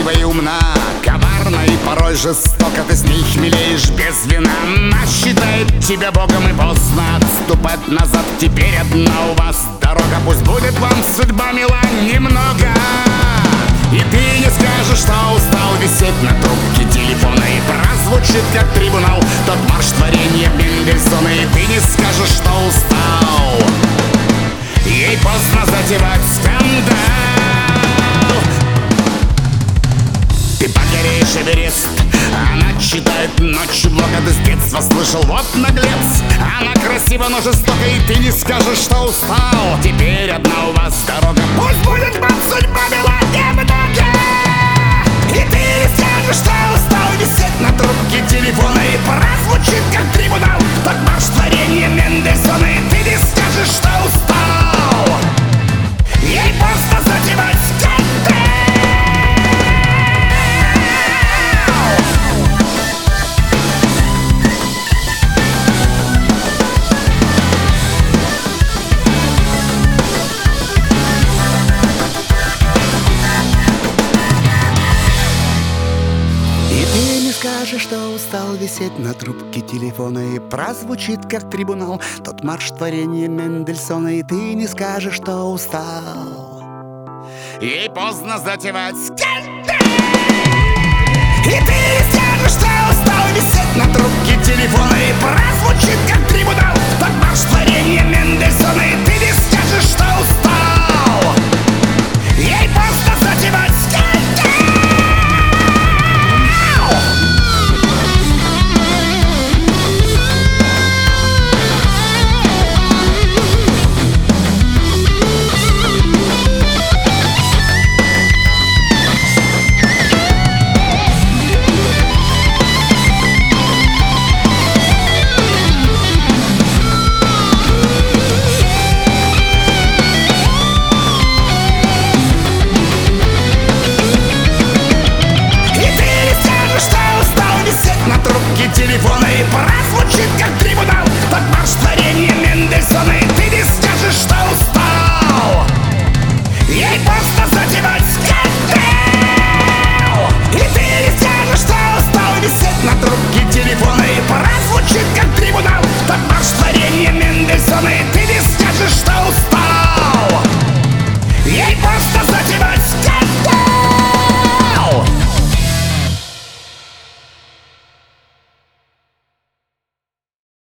красива и умна, коварна и порой жестоко. Ты с ней хмелеешь без вина. Она считает тебя богом, и поздно отступать назад. Теперь одна у вас дорога, пусть будет вам судьба мила немного. И ты не скажешь, что устал висеть на трубке телефона, и прозвучит как трибунал тот марш творения Мендельсона. И ты не скажешь, что устал, ей поздно затевать скандал. Ты покоришь Эверест, она читает ночью блог, а ты с детства слышал, вот наглец. Она красива, но жестока, и ты не скажешь, что устал. Теперь одна у вас дорога, пусть будет вам судьба мила немного. И ты не скажешь, что устал висеть на трубке телефона, и прозвучит как трибунал тот марш творения Мендельсона. И ты не скажешь, что устал, ей просто затевать скандал. Скажешь, что устал висеть на трубке телефона, и прозвучит как трибунал тот марш творения Мендельсона. И ты не скажешь, что устал, ей поздно затевать скандал. И ты не скажешь, что устал висеть на трубке телефона, и прозвучит как трибунал тот марш творения Мендельсона. И ты не скажешь, что устал, ей поздно затевать скандал. Телефона, и прозвучит как трибунал тот марш творения Мендельсона. И ты не скажешь, что устал, ей просто затевать скандал. И ты не скажешь, что устал висеть на трубке телефона, и прозвучит как трибунал тот марш творения